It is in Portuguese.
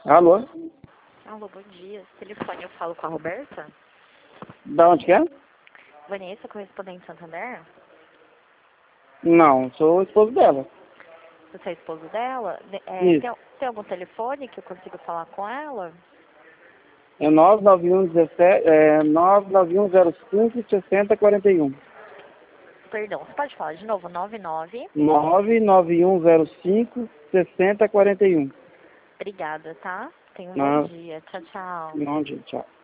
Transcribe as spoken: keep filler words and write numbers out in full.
Alô? Alô, bom dia. Esse telefone eu falo com a Roberta? Da onde que é? Vanessa, correspondente Santander? Não, sou o esposo dela. Você é esposo dela? De- é, Isso. tem, tem algum telefone que eu consiga falar com ela? É nove nove um dezessete, é nove nove um zero cinco seis zero quatro um. Perdão, você pode falar de novo? nove nove. nove nove um zero cinco seis zero quatro um. Obrigada, tá? Tenha um bom Não, dia. Tchau, tchau. não, gente, tchau.